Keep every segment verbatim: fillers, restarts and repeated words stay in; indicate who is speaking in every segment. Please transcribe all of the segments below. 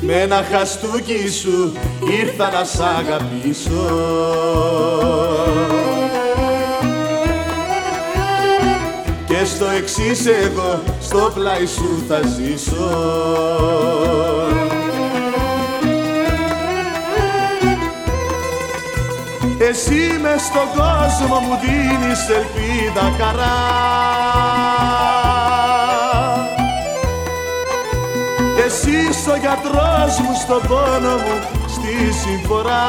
Speaker 1: με ένα χαστούκι σου ήρθα να σ' αγαπήσω. Και στο εξής εγώ στο πλάι σου θα ζήσω. Εσύ μες στον κόσμο μου δίνεις ελπίδα, χαρά. Εσύ είσαι ο γιατρός μου στον πόνο μου, στη συμφορά.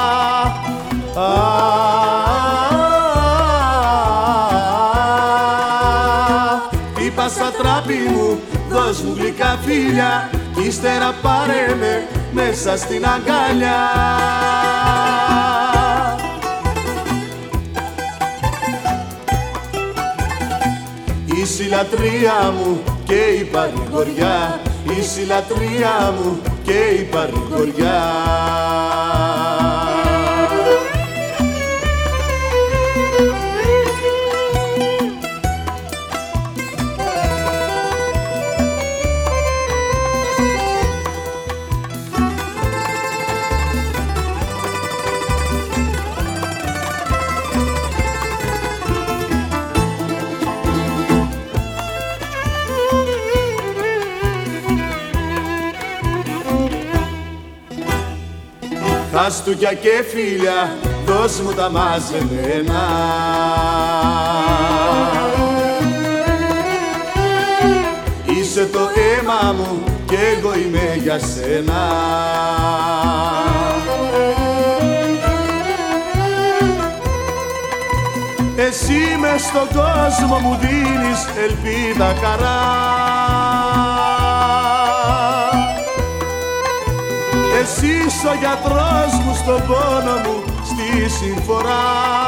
Speaker 1: Είπα στα τράπη μου, δώσ' μου γλυκά φίλια, κι ύστερα πάρε με μέσα στην αγκάλια. Είσαι η λατρεία μου και η παρηγοριά, είσαι η λατρεία μου και η παρηγοριά. Χαστούκια και φίλια, δώσ' μου τα μαζεμένα. Είσαι το αίμα μου κι εγώ είμαι για σένα. Εσύ μες στον κόσμο μου δίνεις ελπίδα, χαρά. Εσύ είσαι ο γιατρός μου στον πόνο μου, στη συμφορά.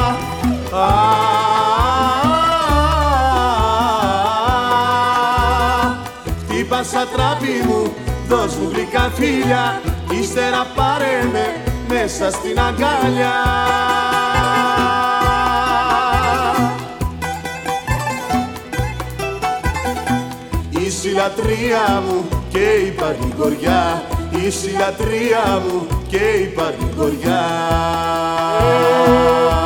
Speaker 1: Χτύπα σαν τράπη μου, δώσ' μου γλυκά φίλια, ύστερα πάρε με μέσα στην αγκάλια. Είσαι η λατρεία μου και η παρηγοριά, είσαι η λατρεία μου και η παρηγοριά.